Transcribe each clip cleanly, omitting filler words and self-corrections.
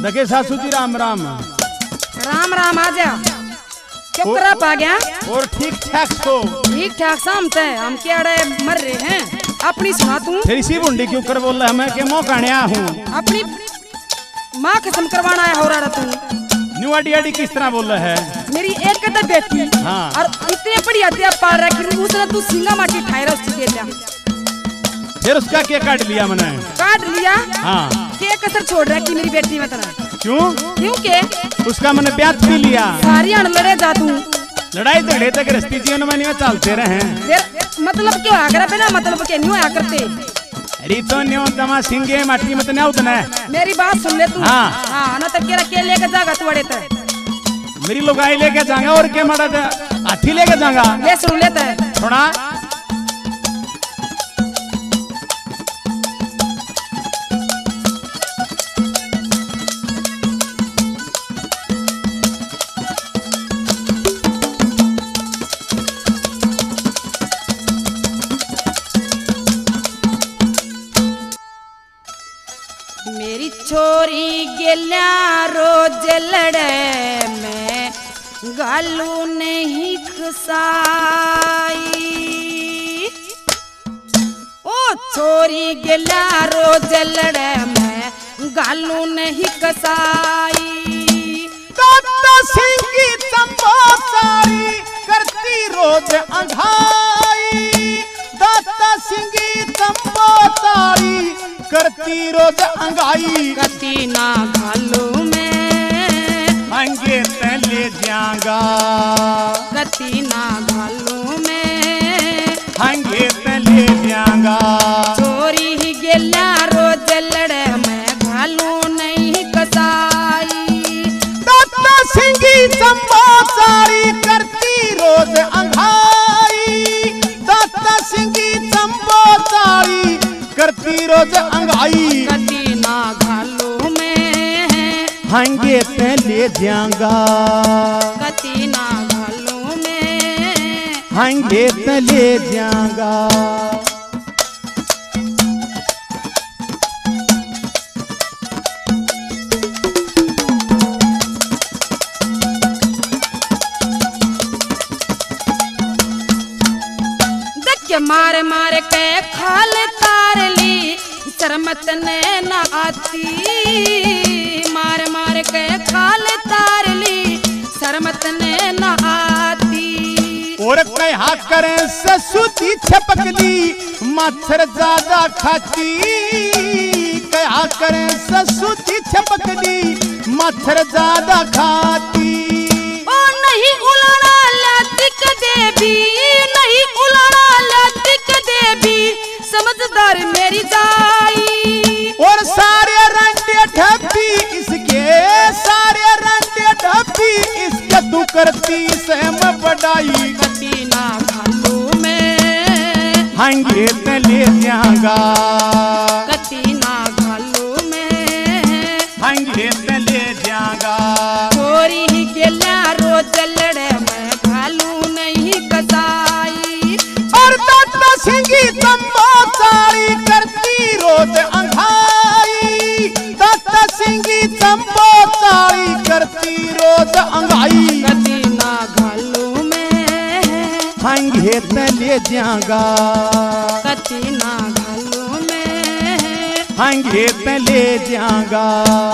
देखे सासू जी राम राम। राम राम आ जा। क्या तरह पा गया? और ठीक ठाक तो? ठीक ठाक शामते हम क्या मर रहे हैं। अपनी सुना तू। फिर इसी बुंडी क्यों कर बोल रहा है? मैं के मौका काण्या हूँ। अपनी माँ खत्म करवाना है हो रहा तू। न्यू आडी किस तरह बोल रहा है? मेरी एक कदर बेटी हाँ। और इतने बड़ी हत्या पाल रखी उसने तू सिंगा माटी ठायरा उसकी दे दिया। फिर उसका क्या काट लिया मैंने? काट लिया? हाँ। क्या कसर छोड़ रहा की मेरी बेटी में तना? क्यों? क्योंकि उसका मैंने ब्याह भी लिया। सारी अण लड़े जा तू। लड़ाई झगड़े तक गृहस्थी जीवन में चलते रहे। मतलब क्यों आकर बिना मतलब के न्यू करते? अरे तो न्यू तमा सिंगे माटी मत न्यू उतना। मेरी बात सुन ले तू। हाँ। हाँ ना तक के लेके जागा तू अड़े तक। मेरी लुगाई लेके जाएंगा और क्या मड़ा हाथी लेके जाएगा? ले सुन लेता है थोड़ा। मेरी छोरी गेल्या रोज लड़े में गालू नहीं खसाई। ओ छोरी गेल्या रोज लड़े में गालू नहीं कसाई। दाता सिंगी चंबोसारी करती रोज अंधाई। दाता सिंगी चंबोसारी करती रोज अंगाई। कती ना घालू में अंगे तले जागा। कती ना घालू में अंगे तले जागा। चोरी ही गेल्या रोज लड़े में घालू नहीं कसाई। दाता सिंगी चंबोसारी करती रोज अंगाई। दाता सिंगी चंबोसारी करती रोज अंगाई। कती ना घालू में हंगे तले जागा। कती ना घालू में हंगे तले जागा। दक्के मारे मारे के खाल तार ली शर्मत ने न आती। मार मार के खाल तार ली शर्मत ने न आती। और कहा करें ससुती छपकली मच्छर ज्यादा खाती। कहा करें ससुती छपकली मच्छर ज्यादा खाती। ओ नहीं उलाना लातिक देवी नहीं उलाना लातिक देवी समझदार मेरी जाई। और सारे रंडे ढप्पी इसके सारे रंडे ढप्पी इसके तू करती सहम बढ़ाई। कती ना घालू में हंगे तले जागा। कती ना घालू में हंगे तले जागा। छोरी ही गेल्या रोज लड़े में घालू नहीं कसाई। और दाता सिंगी चंबोसारी करती रोज अंगाई। दाता सिंगी चंबोसारी करती रोज अंगाई। कती ना घालू में हंगे तले जागा। कती ना घालू में हंगे तले जागा।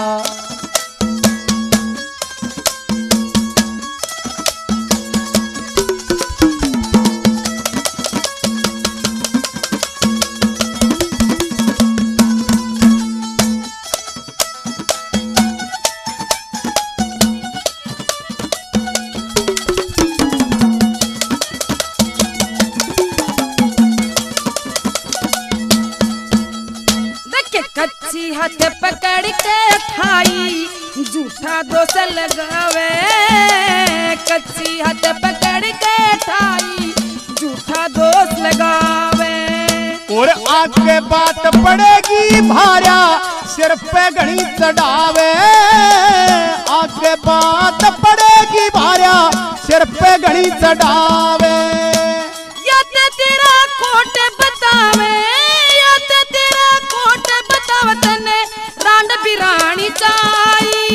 कच्ची हाथ पकड़ के खाई झूठा दोष लगावे। कच्ची हाथ पकड़ के खाई झूठा दोष लगावे। और आगे बात पड़ेगी भारा सिर पे घड़ी चढ़ावे। आगे बात पड़ेगी भारा सिर पे घड़ी चढ़ावे। या ते तेरा खोट बतावे या ते तेरा खोट बतावतने रांड बिरानी चाई।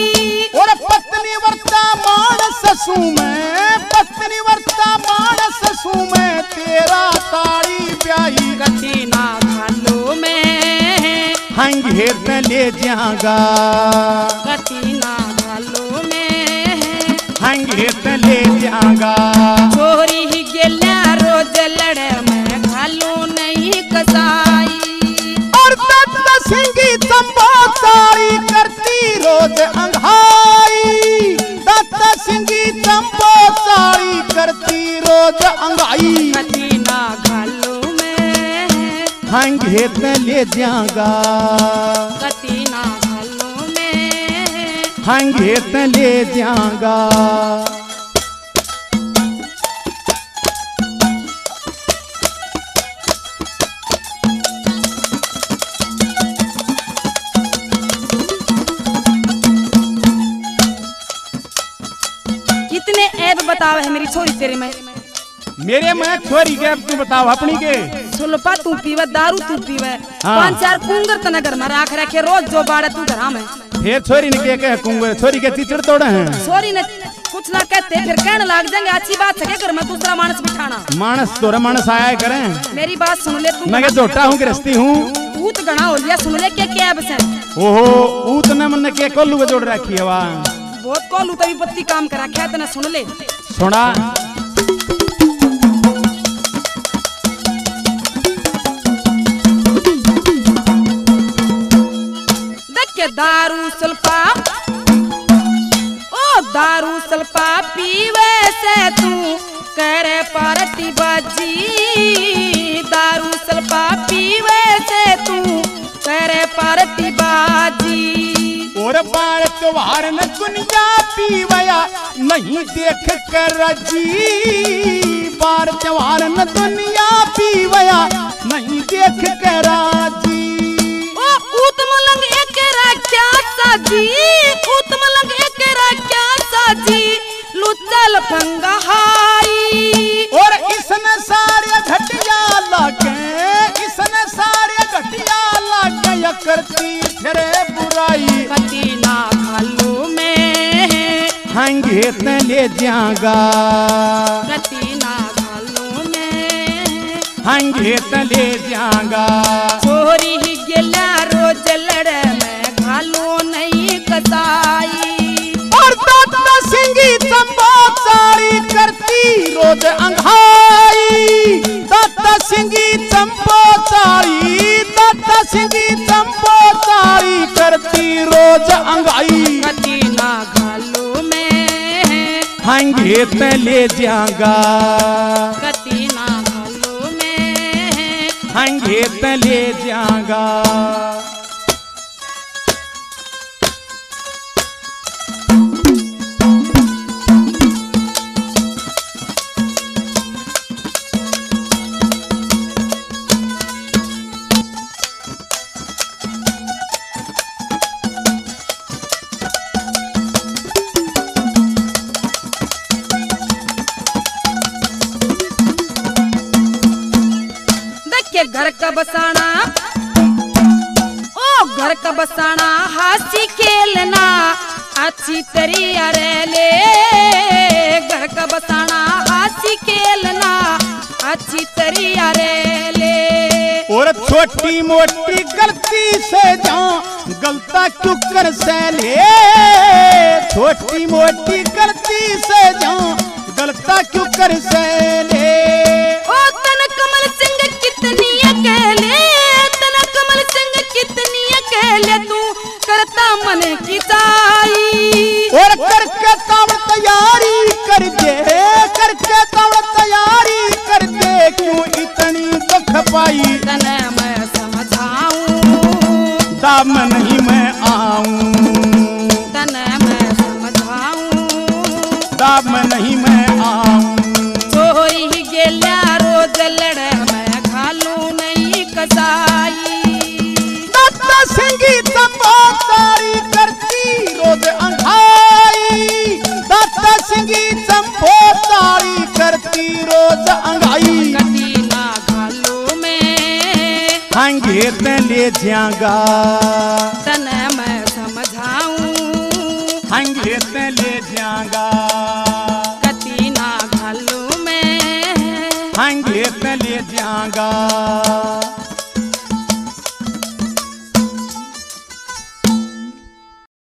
हंगे ते ले जागा कती ना घालो में हंगे ते ले जागा छोरी ही गेल्या रोज लड़े मैं घालो नहीं कसाई और दत्त सिंगी चंपोचारी करती रोज अंघाई दत्त सिंगी चंपोचारी करती रोज अंघाई कती ना घालो में हंगे ते ले जागा कती ना घालो में हंगे ते ले जागा कितने ऐब बतावे है मेरी छोरी तेरे में मेरे मैं छोरी के तू बताओ अपनी के सुलपा तू पीवे दारू तू पीवे हाँ। 5-4 कुंगर तना घर में राख रखे रोज जो बाड़े तू घर में फिर छोरी ने क्या कहूंगा छोरी के तीचड़ तोड़े हैं छोरी ने कुछ ना कहते फिर कहने लग जाएंगे अच्छी बात है घर में दूसरा मानस बिठाना मानस तोरा मानस आया करें मेरी बात सुन ले तू मैं झोटा हूँ गृहस्थी हूँ ऊत गणा हो लिया सुन ले क्या बस ओहो ऊत ने मन के कोल्लू को जोड़ रखी है वाह बहुत कोलू तभी पत्ती काम करा क्या तना सुन ले सुना देख दारू सुल्पा ओ दारू सुल्पा पीवे से तू करे पार्टी बाजी दारू सुल्पा पीवे से तू करे पार्टी बाजी और बार त्योहार न दुनिया पीवया नहीं देख कर जी बार त्योहार न दुनिया पीवया नहीं देख कर जी ओ उतमलंग एकेरा क्या साजी उतमलंग एकेरा क्या साजी लुचल पंगहाई और इसने सारे घटिया लागे इसने सारे घटिया लागे या करती फिरे बुराई कती ना घालो में हंगे ते ले जागा कती ना घालो में हंगे ते ले जागा छोरी ही गेला रोज लड़े मैं घालो नहीं कसाई और दत्त सिंगी चंपोचारी करती रोज अंघाई दत्त सिंगी चंपोचारी दत्त सिंगी चंपोचारी करती रोज अंघाई कती ना घालो में हंगे ते ले जागा कती ना घालो में हंगे ते ले जागा के घर का बसाना ओ घर का बसाना हासी खेलना अच्छी तरिया रे ले घर का बसाना हासी खेलना अच्छी तरिया रे ले और छोटी मोटी गलती से जाऊं गलता क्यों कर से ले छोटी मोटी गलती से जाऊं गलता क्यों कर से ले ओ तन कमल सिंह कितनी अकेले तन कमल सिंह कितनी अकेले तू करता मन की चाई और करके तावड़ तैयारी कर दे करके तावड़ तैयारी कर दे क्यों इतनी दुख पाई तने मैं समझाऊं दाम नहीं मैं आऊं तने मैं समझाऊं दाम नहीं मैं आऊं छोरी ही गेल्या रोज लड़े मैं घालू नहीं कसाई दत्त सिंगी चंपोचारी करती रोज अंघाई दत्त सिंगी चंपोचारी करती रोज अंघाई कती ना घालू में हंगे ते ले जागा तने मैं समझाऊं हंगे ते ले जागा कती ना घालू में हंगे ते ले जागा